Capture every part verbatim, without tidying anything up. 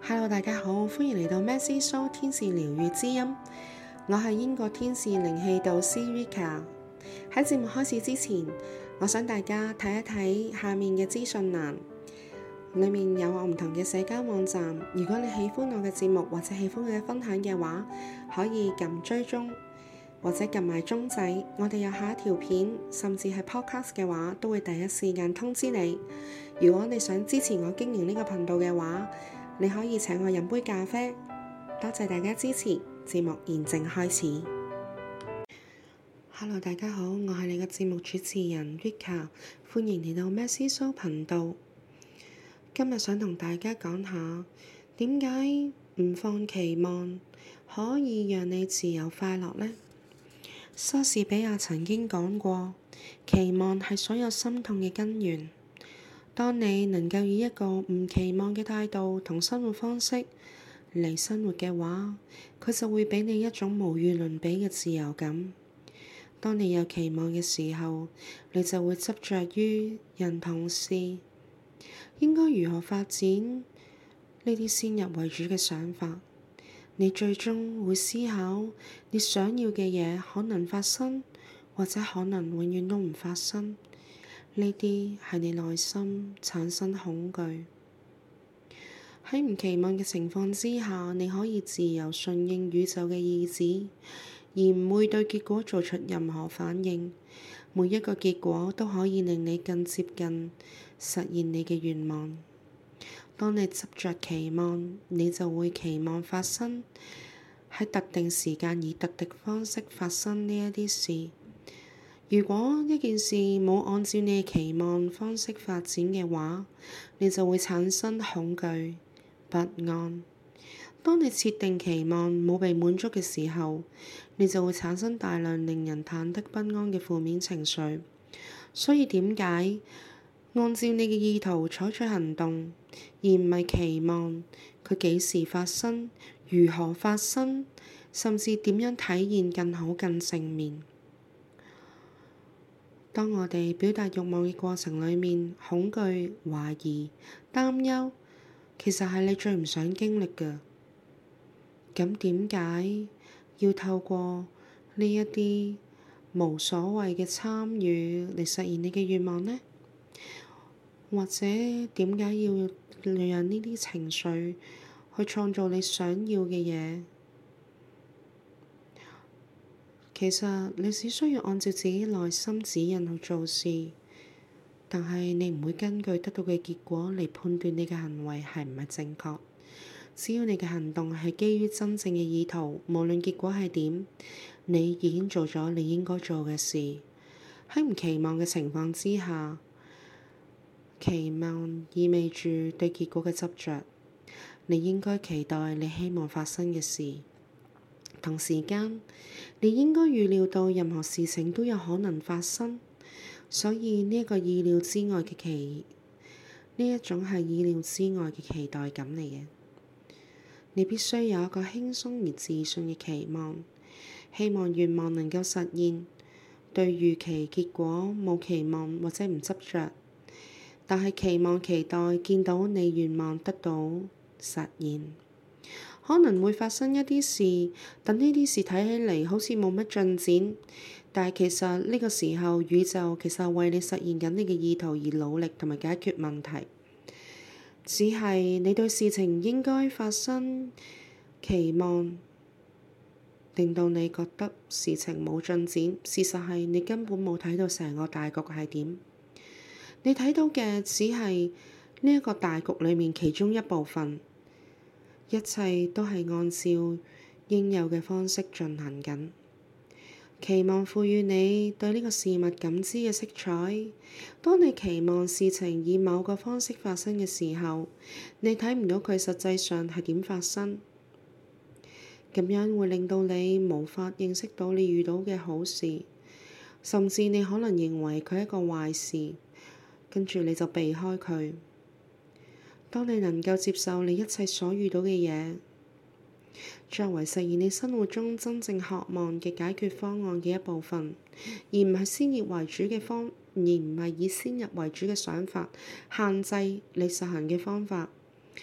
Hello，大家好，歡迎嚟到 Messy Show 天使療癒之音，我係英國天使靈氣導師 Rika。喺節目開始之前，我想大家睇一睇下面嘅資訊欄，裡面有我唔同嘅社交網站。如果你喜歡我嘅節目或者喜歡我嘅分享嘅話，可以撳追蹤或者撳埋鐘仔，我哋有下一條片，甚至係 podcast 嘅話，都會第一時間通知你。如果你想支持我經營呢個頻道嘅話，你可以請我飲杯咖啡，多謝大家支持。節目現正開始。Hello，大家好，我係你嘅節目主持人 Rika，歡迎嚟到 Messy Show 頻道。今日想同大家講下，點解唔放期望可以讓你自由快樂呢？莎士比亞曾經講過，期望係所有心痛嘅根源。當你能夠以一個唔期望嘅態度同生活方式嚟生活嘅話，佢就會畀你一種無與倫比嘅自由感。當你有期望嘅時候，你就會執着於人同事應該如何發展呢啲先入為主嘅想法。你最終會思考你想要嘅嘢可能發生，或者可能永遠都唔發生。呢啲係你內心產生恐懼。喺唔期望嘅情況之下，你可以自由順應宇宙嘅意志，而唔會對結果做出任何反應。每一個結果都可以令你更接近實現你嘅願望。當你執着期望，你就會期望發生喺特定時間以特定方式發生呢一啲事。如果一件事冇按照你嘅期望方式發展嘅話，你就會產生恐懼、不安。當你設定期望冇被滿足嘅時候，你就會產生大量令人忐忑不安嘅負面情緒。所以點解按照你嘅意圖採取行動，而唔係期望佢幾時發生、如何發生，甚至點樣體現更好、更正面？當我哋表達慾望嘅過程裡面，恐懼、懷疑、擔憂，其實係你最唔想經歷嘅。咁點解要透過呢一啲無所謂嘅參與嚟實現你嘅願望呢？或者點解要讓呢啲情緒去創造你想要嘅嘢？其實你只需要按照自己內心指引去做事，但係你唔會根據得到嘅結果嚟判斷你嘅行為係唔係正確。只要你嘅行動係基於真正嘅意圖，無論結果係點，你已經做咗你應該做嘅事。喺唔期望嘅情況之下，期望意味住對結果嘅執着。你應該期待你希望發生嘅事。同時間，你應該預料到任何事情都有可能發生，所以呢一個意料之外嘅期，呢一種係意料之外嘅期待感嚟嘅。你必須有一個輕鬆而自信嘅期望，希望願望能夠實現。對預期結果冇期望或者唔執着，但係期望期待見到你願望得到實現。可能會發生一啲事，等呢啲事睇起嚟好似冇乜進展，但係其實呢個時候宇宙其實係為你實現緊你嘅意圖而努力同埋解決問題。只係你對事情應該發生期望，令到你覺得事情冇進展。事實係你根本冇睇到成個大局係點，你睇到嘅只係呢一個大局裡面其中一部分。一切都係按照應有嘅方式進行緊。期望賦予你對呢個事物感知嘅色彩。當你期望事情以某個方式發生嘅時候，你睇唔到佢實際上係點發生。咁樣會令到你無法認識到你遇到嘅好事，甚至你可能認為佢係一個壞事，跟住你就避開佢。當你能夠接受你一切所遇到嘅嘢，作為實現你生活中真正渴望嘅解決方案嘅一部分，而唔係先入為主嘅方，而唔係以先入為主嘅想法限制你實行嘅方法，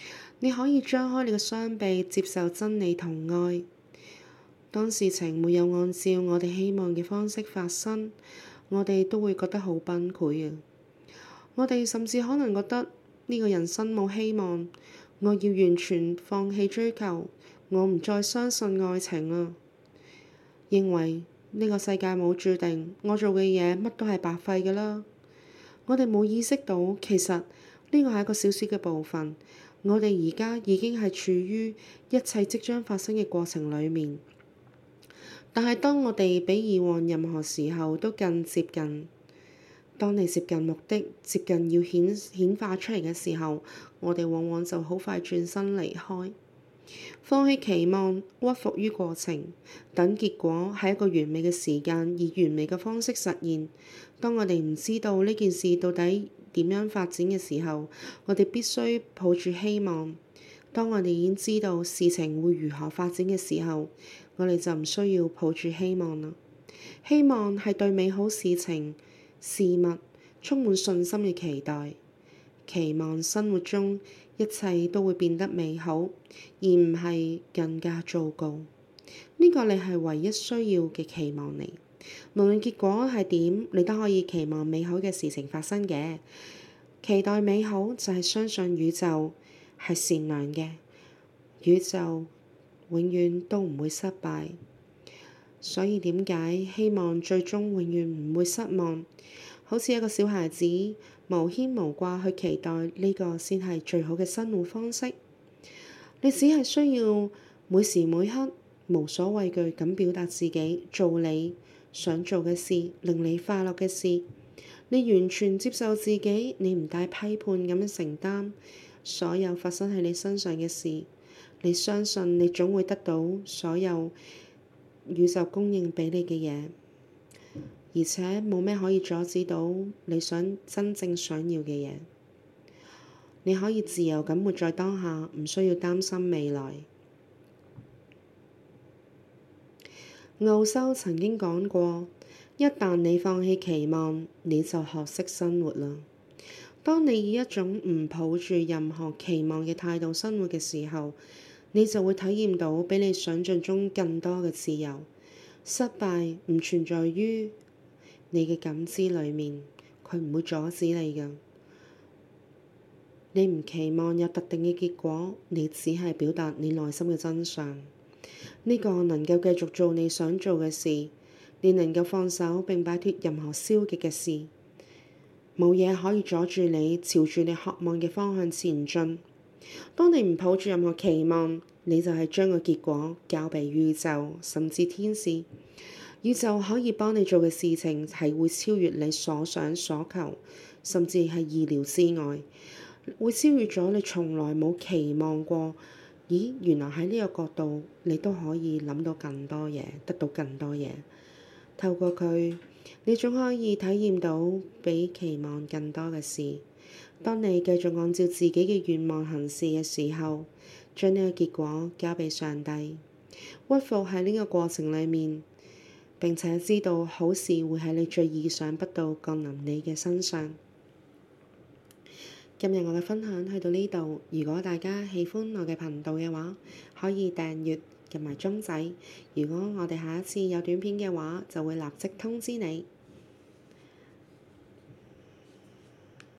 你可以張開你嘅雙臂，接受真理同愛。當事情沒有按照我哋希望嘅方式發生，我哋都會覺得好崩潰啊！我哋甚至可能覺得呢個人生冇希望，我要完全放棄追求，我唔再相信愛情啦。認為呢個世界冇注定，我做嘅嘢乜都係白費㗎啦。我哋冇意識到，其實呢個係一個小小嘅部分。我哋而家已經係處於一切即將發生嘅過程裡面，但係當我哋比以往任何時候都更接近，當你接近目的、接近要顯顯化出嚟嘅時候，我哋往往就好快轉身離開，放棄期望，屈服於過程，等結果係一個完美嘅時間，以完美嘅方式實現。當我哋唔知道呢件事到底點樣發展嘅時候，我哋必須抱住希望。當我哋已經知道事情會如何發展嘅時候，我哋就唔需要抱住希望啦。希望係對美好事情、事物充滿信心嘅期待，期望生活中一切都會變得美好，而唔係更加糟糕。呢個你係唯一需要嘅期望嚟。無論結果係點，你都可以期望美好嘅事情發生嘅。期待美好就係相信宇宙係善良嘅，宇宙永遠都唔會失敗。所以點解希望最終永遠唔會失望？好似一個小孩子無牽無掛去期待呢個先係最好嘅生活方式。你只係需要每時每刻無所畏懼咁表達自己，做你想做嘅事，令你快樂嘅事。你完全接受自己，你唔帶批判咁樣承擔所有發生喺你身上嘅事。你相信你總會得到所有宇宙供應畀你嘅嘢，而且冇咩可以阻止到你想真正想要嘅嘢。你可以自由咁活在當下，唔需要擔心未來。奧修曾經講過，一旦你放棄期望，你就學識生活啦。當你以一種唔抱住任何期望嘅態度生活嘅時候，你就會體驗到比你想象中更多嘅自由。失敗唔存在於你嘅感知裡面，佢唔會阻止你㗎。你唔期望有特定嘅結果，你只係表達你內心嘅真相。呢個能夠繼續做你想做嘅事，你能夠放手並擺脫任何消極嘅事，冇嘢可以阻住你朝住你渴望嘅方向前進。當你唔抱住任何期望，你就係將個結果交俾宇宙，甚至天使。宇宙可以幫你做嘅事情係會超越你所想所求，甚至係意料之外，會超越咗你從來冇期望過。咦，原來喺呢個角度，你都可以諗到更多嘢，得到更多嘢。透過佢，你總可以體驗到比期望更多嘅事。當你繼續按照自己嘅願望行事嘅時候，將呢個結果交俾上帝，屈服喺呢個過程裡面，並且知道好事會喺你最意想不到降臨你嘅身上。今日我嘅分享去到呢度，如果大家喜歡我嘅頻道嘅話，可以訂閱撳埋鐘仔。如果我哋下一次有短片嘅話，就會立即通知你。